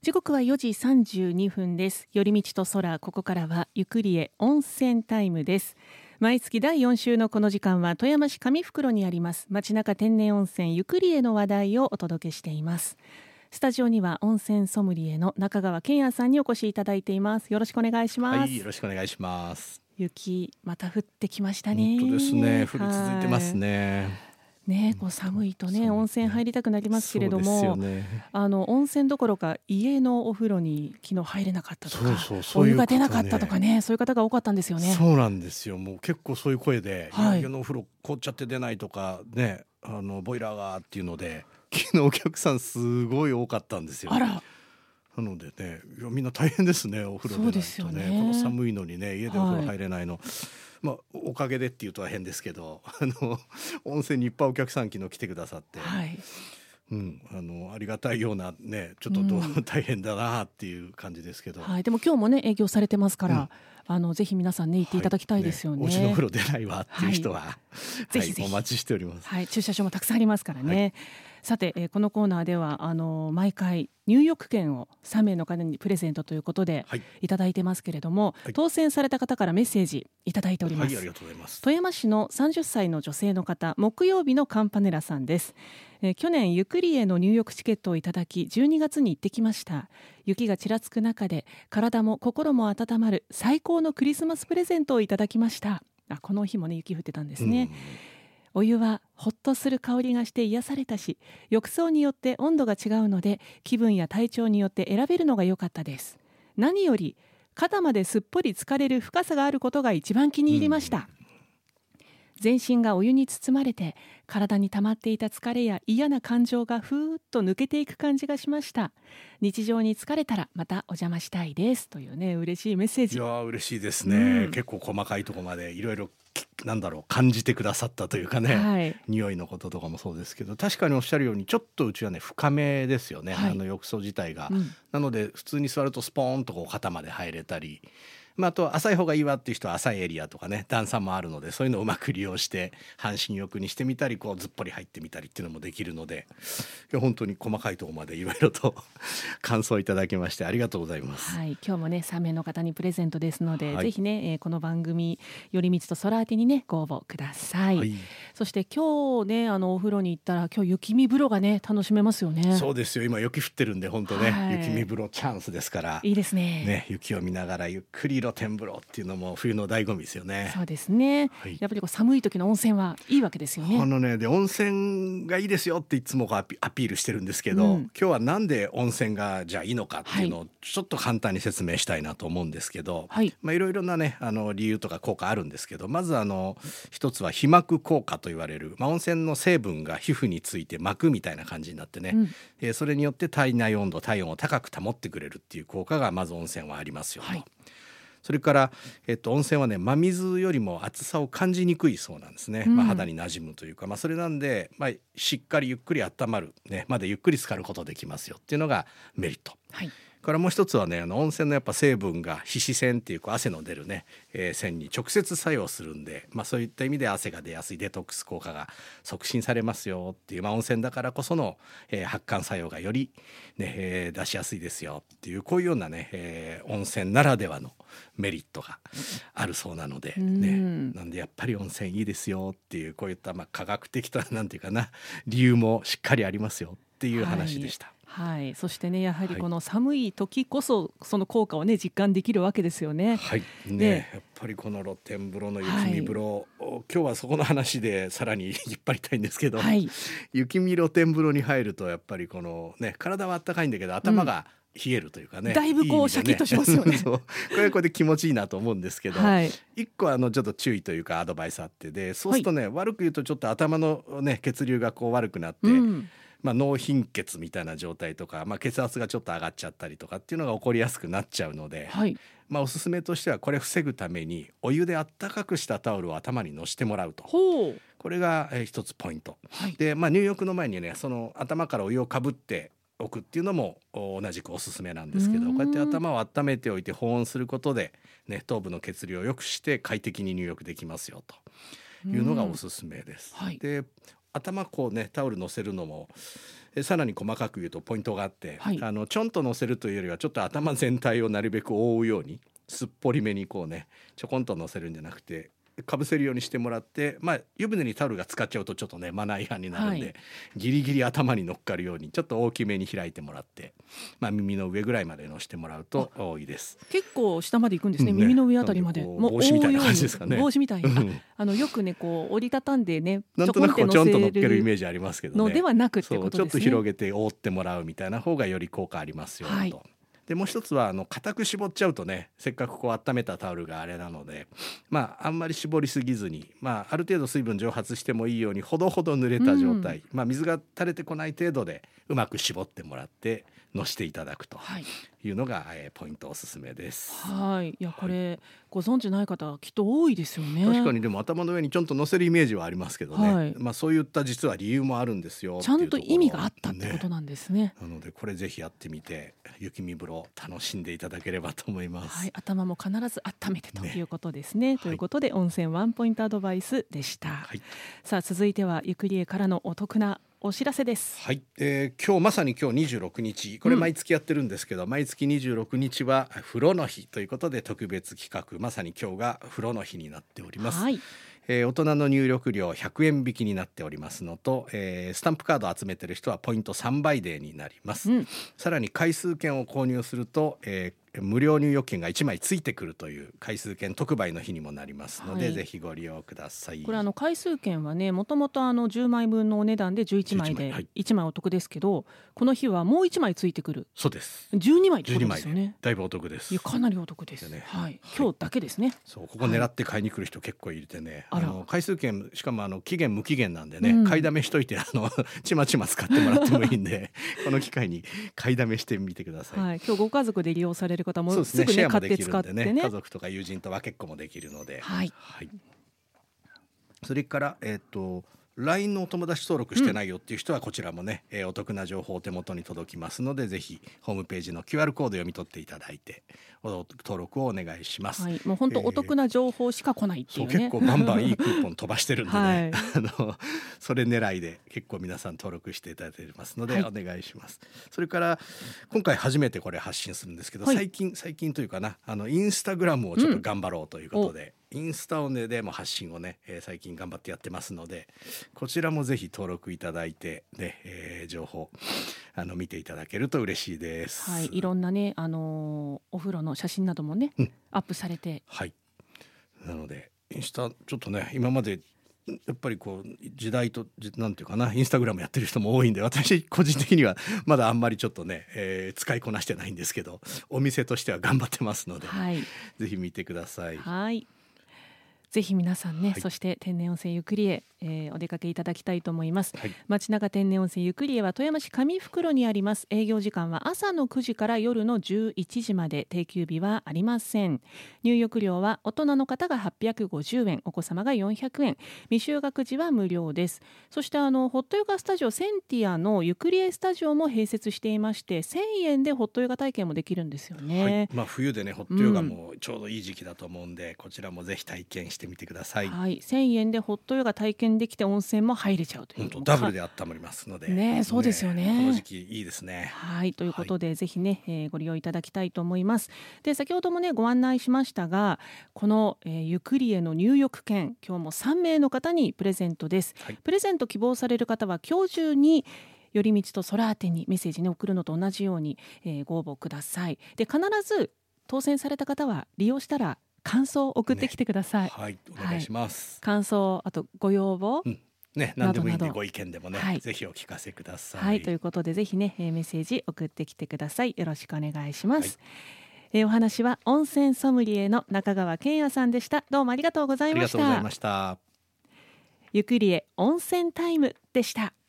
時刻は4時32分です。寄り道と空、ここからはゆくりえ温泉タイムです。毎月第4週のこの時間は富山市上袋にあります街中天然温泉ゆくりえの話題をお届けしています。スタジオには温泉ソムリエの中川健也さんにお越しいただいています。よろしくお願いします。 はい、よろしくお願いします。 雪また降ってきましたね。 本当ですね、降り続いてますね。 ね、こう寒いとね、温泉入りたくなりますけれども、 そうですよね。 温泉どころか家のお風呂に昨日入れなかったとか、 そういう方ね、 お湯が出なかったとかね、そういう方が多かったんですよね。 そうなんですよ。もう結構そういう声で、 はい、 家のお風呂凍っちゃって出ないとかね、ボイラーがっていうので昨日お客さんすごい多かったんですよ。 あら、 なのでね、いやみんな大変ですね、お風呂出ないとね。 そうですよね。 この寒いのにね、家でお風呂入れないの、まあ、おかげでっていうとは変ですけど、温泉にいっぱいお客さん昨日来てくださって、 はい、 ありがたいようなね、ちょっと大変だなっていう感じですけど、 はい、でも今日もね営業されてますから、ぜひ皆さんね行っていただきたいですよね。 お家のお風呂出ないわっていう人は、 ぜひぜひお待ちしております。 はい、駐車場もたくさんありますからね。さて、このコーナーでは毎回入浴券を3名の方にプレゼントということでいただいてますけれども、当選された方からメッセージいただいております。 ありがとうございます。 富山市の30歳の女性の方、木曜日のカンパネラさんです。去年ゆくりえの入浴チケットをいただき12月に行ってきました。雪がちらつく中で体も心も温まる最高のクリスマスプレゼントをいただきました。この日もね雪降ってたんですね。お湯はほっとする香りがして癒されたし、浴槽によって温度が違うので気分や体調によって選べるのが良かったです。何より肩まですっぽり浸かれる深さがあることが一番気に入りました。全身がお湯に包まれて体に溜まっていた疲れや嫌な感情がふーっと抜けていく感じがしました。日常に疲れたらまたお邪魔したいですというね、嬉しいメッセージ。 いや嬉しいですね、結構細かいところまでいろいろ感じてくださったというかね、匂いのこととかもそうですけど、確かにおっしゃるようにちょっとうちはね深めですよね、浴槽自体が、なので普通に座るとスポーンとこう肩まで入れたり、あと浅い方がいいわっていう人は浅いエリアとかね段差もあるので、そういうのをうまく利用して半身浴にしてみたり、こうずっぽり入ってみたりっていうのもできるので、本当に細かいところまでいろいろと感想いただきましてありがとうございます。 今日もね3名の方にプレゼントですので、ぜひね、この番組寄り道と空当てにねご応募ください。そして今日ねお風呂に行ったら今日雪見風呂がね楽しめますよね。 そうですよ、今雪降ってるんで本当ね、雪見風呂チャンスですから、 いいですね。 雪を見ながらゆっくり露天風呂っていうのも冬の醍醐味ですよね。 そうですね、やっぱりこう寒い時の温泉はいいわけですよね。 で温泉がいいですよっていつもアピールしてるんですけど、今日はなんで温泉がじゃあいいのかっていうのをちょっと簡単に説明したいなと思うんですけど、いろいろなね理由とか効果あるんですけど、まず一つは皮膜効果と言われる、温泉の成分が皮膚について膜みたいな感じになってね、それによって体内温度体温を高く保ってくれるっていう効果がまず温泉はありますよと。それから、温泉はね真水よりも熱さを感じにくいそうなんですね、肌に馴染むというか、それなんで、しっかりゆっくり温まる、までゆっくり浸かることできますよっていうのがメリット。これもう一つはね温泉のやっぱ成分が皮脂腺っていう汗の出るね、腺に直接作用するんで、そういった意味で汗が出やすいデトックス効果が促進されますよっていう、温泉だからこその、発汗作用がより、出しやすいですよっていう、こういうようなね、温泉ならではのメリットがあるそうなので、なんでやっぱり温泉いいですよっていう、こういった科学的となんていうかな理由もしっかりありますよっていう話でした。 そしてねやはりこの寒い時こそその効果をね実感できるわけですよね。 やっぱりこの露天風呂の雪見風呂、今日はそこの話でさらに引っ張りたいんですけど、雪見露天風呂に入るとやっぱりこのね体は暖かいんだけど頭が冷えるというかね、 だいぶこうシャキッとしますよね。 これはこれで気持ちいいなと思うんですけど、一個ちょっと注意というかアドバイスあって、でそうするとね、悪く言うとちょっと頭のね血流がこう悪くなって、脳貧血みたいな状態とか、血圧がちょっと上がっちゃったりとかっていうのが起こりやすくなっちゃうので、おすすめとしてはこれ防ぐためにお湯であったかくしたタオルを頭にのしてもらうと、これが一つポイント、で、入浴の前にねその頭からお湯をかぶっておくっていうのも同じくおすすめなんですけど、こうやって頭を温めておいて保温することで、頭部の血流を良くして快適に入浴できますよというのがおすすめです。で頭こうねタオル乗せるのも、 さらに細かく言うとポイントがあって、 はい、 ちょんと乗せるというよりはちょっと頭全体をなるべく覆うようにすっぽりめにこうねちょこんと乗せるんじゃなくてかぶせるようにしてもらって、湯船にタオルが使っちゃうとちょっとねマナー違反になるんで、ギリギリ頭に乗っかるようにちょっと大きめに開いてもらって、耳の上ぐらいまで乗せてもらうといいです。 結構下まで行くんですね、耳の上あたりまで。 もう帽子みたいな感じですかね。 帽子みたいなよくねこう折りたたんでねなんとなくちょんと乗っけるイメージありますけどね。 のではなくってことですね。 ちょっと広げて覆ってもらうみたいな方がより効果ありますよと。でもう一つは固く絞っちゃうとねせっかくこう温めたタオルがあれなので、あんまり絞りすぎずに、ある程度水分蒸発してもいいようにほどほど濡れた状態、水が垂れてこない程度でうまく絞ってもらってのしていただくというのが、ポイントおすすめです。 いやこれ、ご存知ない方きっと多いですよね。 確かにでも頭の上にちょんと乗せるイメージはありますけどね、そういった実は理由もあるんですよ。 ちゃんと意味があったってことなんですね。 なのでこれぜひやってみて雪見風呂楽しんでいただければと思います。 頭も必ず温めてということですね。ということで、温泉ワンポイントアドバイスでした。さあ続いてはゆくりえからのお得なお知らせです。 今日まさに今日26日これ毎月やってるんですけど、毎月26日は風呂の日ということで特別企画、まさに今日が風呂の日になっております。大人の入浴料100円引きになっておりますのと、スタンプカードを集めてる人はポイント3倍デーになります。さらに回数券を購入すると、無料入浴券が1枚ついてくるという回数券特売の日にもなりますので、ぜひご利用ください。 これ回数券はねもともと10枚分のお値段で11枚で1枚お得ですけど、この日はもう1枚ついてくる。 そうです、 12枚ってことですよね。 だいぶお得です。 いやかなりお得ですね。今日だけですね。 ここ狙って買いに来る人結構いてね、回数券しかも期限無期限なんでね、買いだめしといてちまちま使ってもらってもいいんでこの機会に買いだめしてみてください。 今日ご家族で利用される方もすぐね買って使ってね、 家族とか友人と分けっこもできるので、それからLINE のお友達登録してないよっていう人はこちらもね、お得な情報お手元に届きますので、ぜひホームページの QR コード読み取っていただいて登録をお願いします。 もう本当お得な情報しか来ないっていうね。 結構バンバンいいクーポン飛ばしてるんでね、それ狙いで結構皆さん登録していただいてますのでお願いします。それから今回初めてこれ発信するんですけど、最近というかなインスタグラムをちょっと頑張ろうということで、インスタをねでも発信をね、最近頑張ってやってますので、こちらもぜひ登録いただいてね、情報見ていただけると嬉しいです。 いろんなねお風呂の写真などもね、アップされて、 なのでインスタちょっとね今までやっぱりこう時代となんていうかなインスタグラムやってる人も多いんで、私個人的にはまだあんまりちょっとね、使いこなしてないんですけど、お店としては頑張ってますので、ぜひ見てください。 ぜひ皆さんね、そして天然温泉ゆくりえ、お出かけいただきたいと思います。町中天然温泉ゆくりえは富山市上袋にあります。営業時間は朝の9時から夜の11時まで、定休日はありません。入浴料は大人の方が850円、お子様が400円、未就学児は無料です。そしてホットヨガスタジオセンティアのゆくりえスタジオも併設していまして、1000円でホットヨガ体験もできるんですよね。 冬でねホットヨガもちょうどいい時期だと思うんで、こちらもぜひ体験してみてください。 1000円でホットヨガ体験できて温泉も入れちゃうという、 ダブルで温まりますのでそうですよね。 この時期いいですね。 ということで、ぜひね、ご利用いただきたいと思います。で先ほどもねご案内しましたが、この、ゆくりえの入浴券、今日も3名の方にプレゼントです。プレゼント希望される方は今日中によりみちと空宛てにメッセージね送るのと同じように、ご応募ください。で必ず当選された方は利用したら感想を送ってきてください。 お願いします。 感想、あとご要望、 何でもいいんでご意見でもね、ぜひお聞かせください。 ということでぜひね、メッセージ送ってきてください。よろしくお願いします。お話は温泉ソムリエの中川健也さんでした。どうもありがとうございました。 ありがとうございました。 ゆくりえ温泉タイムでした。